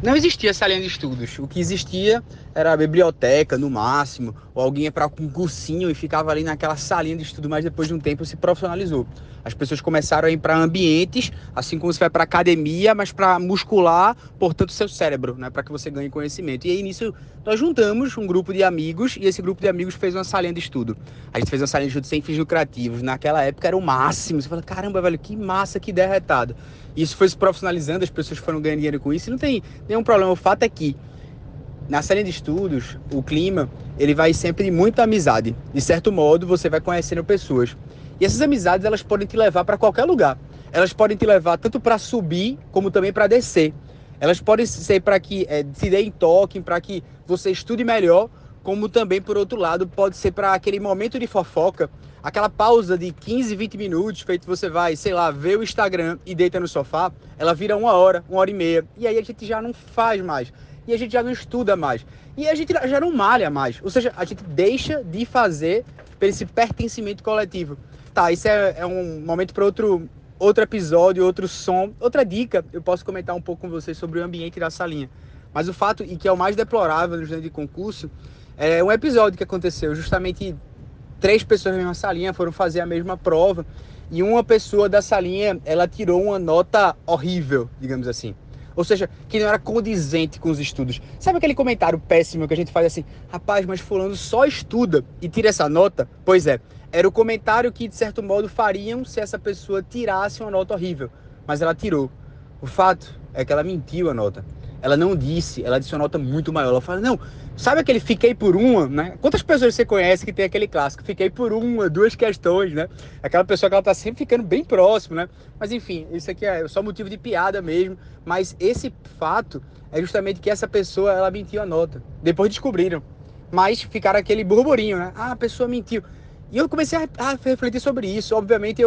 Não existia salinha de estudos. O que existia era a biblioteca, no máximo, ou alguém ia para um cursinho e ficava ali naquela salinha de estudo, mas depois de um tempo se profissionalizou. As pessoas começaram a ir para ambientes, assim como você vai para academia, mas para muscular, portanto, seu cérebro, né, para que você ganhe conhecimento. E aí, nisso, nós juntamos um grupo de amigos e esse grupo de amigos fez uma salinha de estudo. A gente fez uma salinha de estudo sem fins lucrativos. Naquela época era o máximo. Você fala, caramba, velho, que massa, que ideia retada. Isso foi se profissionalizando, as pessoas foram ganhando dinheiro com isso e não tem nenhum problema. O fato é que na salinha de estudos, o clima, ele vai sempre de muita amizade. De certo modo, você vai conhecendo pessoas. E essas amizades, elas podem te levar para qualquer lugar. Elas podem te levar tanto para subir, como também para descer. Elas podem ser para que te deem toque, para que você estude melhor, como também, por outro lado, pode ser para aquele momento de fofoca, aquela pausa de 15, 20 minutos, feito você vai, sei lá, ver o Instagram e deita no sofá, ela vira 1 hora e meia. E aí a gente já não faz mais. E a gente já não estuda mais. E a gente já não malha mais. Ou seja, a gente deixa de fazer esse pertencimento coletivo. Tá, isso é um momento para outro episódio, outro som, outra dica. Eu posso comentar um pouco com vocês sobre o ambiente da salinha. Mas o fato, e que é o mais deplorável no estudante de concurso, é um episódio que aconteceu. Justamente 3 pessoas na mesma salinha foram fazer a mesma prova. E uma pessoa da salinha, ela tirou uma nota horrível, digamos assim. Ou seja, que não era condizente com os estudos. Sabe aquele comentário péssimo que a gente faz assim, rapaz, mas fulano só estuda e tira essa nota? Pois é, era o comentário que de certo modo fariam se essa pessoa tirasse uma nota horrível. Mas ela tirou. O fato é que ela mentiu a nota. Ela não disse, ela disse uma nota muito maior. Ela fala, não, sabe aquele fiquei por uma, né? Quantas pessoas você conhece que tem aquele clássico? Fiquei por uma, 2 questões, né? Aquela pessoa que ela tá sempre ficando bem próximo, né? Mas enfim, isso aqui é só motivo de piada mesmo. Mas esse fato é justamente que essa pessoa, ela mentiu a nota. Depois descobriram. Mas ficaram aquele burburinho, né? Ah, a pessoa mentiu. E eu comecei a refletir sobre isso. Obviamente,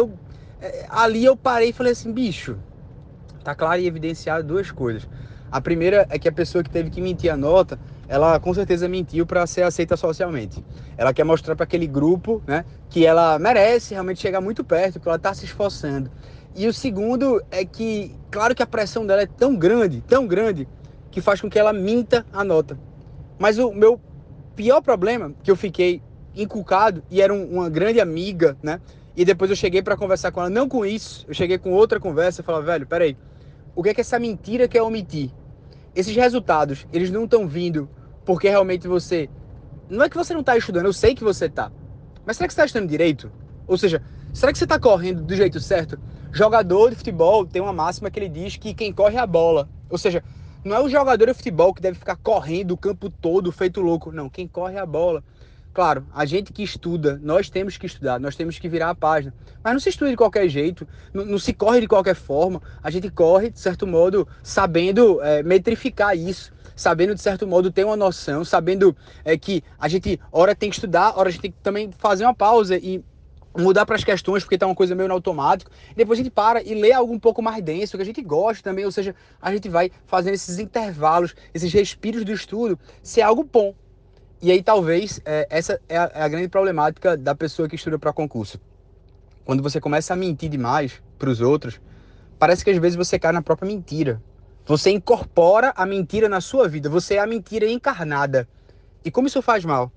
ali eu parei e falei assim, bicho, tá claro e evidenciado 2 coisas. A primeira é que a pessoa que teve que mentir a nota, ela com certeza mentiu para ser aceita socialmente. Ela quer mostrar para aquele grupo, né, que ela merece realmente chegar muito perto, que ela está se esforçando. E o segundo é que, claro que a pressão dela é tão grande, que faz com que ela minta a nota. Mas o meu pior problema, que eu fiquei inculcado, e era uma grande amiga, né? E depois eu cheguei para conversar com ela, não com isso, eu cheguei com outra conversa e falava, velho, peraí, o que é que essa mentira quer omitir? Esses resultados, eles não estão vindo porque realmente você... Não é que você não está estudando, eu sei que você está. Mas será que você está estudando direito? Ou seja, será que você está correndo do jeito certo? Jogador de futebol tem uma máxima que ele diz que quem corre é a bola. Ou seja, não é o jogador de futebol que deve ficar correndo o campo todo, feito louco. Não, quem corre é a bola. Claro, a gente que estuda, nós temos que estudar, nós temos que virar a página. Mas não se estuda de qualquer jeito, não se corre de qualquer forma. A gente corre, de certo modo, sabendo metrificar isso, sabendo, de certo modo, ter uma noção, sabendo que a gente, hora tem que estudar, hora a gente tem que também fazer uma pausa e mudar para as questões, porque tá uma coisa meio no automático. Depois a gente para e lê algo um pouco mais denso, que a gente gosta também, ou seja, a gente vai fazendo esses intervalos, esses respiros do estudo, ser algo bom. E aí talvez essa é a grande problemática da pessoa que estuda para concurso. Quando você começa a mentir demais para os outros, parece que às vezes você cai na própria mentira. Você incorpora a mentira na sua vida, você é a mentira encarnada. E como isso faz mal?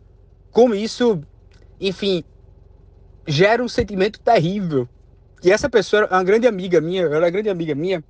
Como isso, enfim, gera um sentimento terrível. E essa pessoa é uma grande amiga minha, ela é uma grande amiga minha.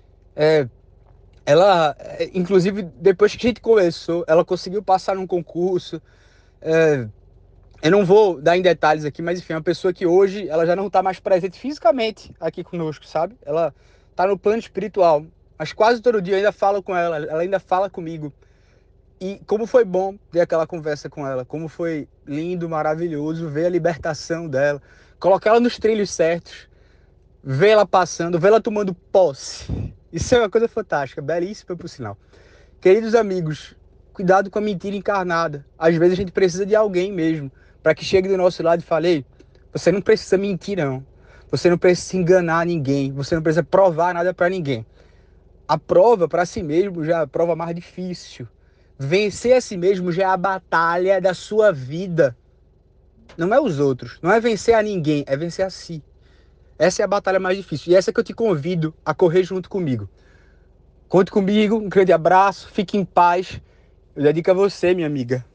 Ela, inclusive, depois que a gente conversou, ela conseguiu passar num concurso. Eu não vou dar em detalhes aqui, mas enfim, é uma pessoa que hoje ela já não está mais presente fisicamente aqui conosco, sabe? Ela está no plano espiritual, mas quase todo dia eu ainda falo com ela ainda fala comigo. E como foi bom ter aquela conversa com ela, como foi lindo, maravilhoso ver a libertação dela, colocar ela nos trilhos certos, ver ela passando, ver ela tomando posse. Isso é uma coisa fantástica, belíssima por sinal. Queridos amigos, cuidado com a mentira encarnada. Às vezes a gente precisa de alguém mesmo, para que chegue do nosso lado e fale, ei, você não precisa mentir não. Você não precisa enganar ninguém, você não precisa provar nada para ninguém. A prova para si mesmo já é a prova mais difícil. Vencer a si mesmo já é a batalha da sua vida. Não é os outros, não é vencer a ninguém, é vencer a si. Essa é a batalha mais difícil. E essa que eu te convido a correr junto comigo. Conte comigo, um grande abraço, fique em paz. Eu dedico a você, minha amiga.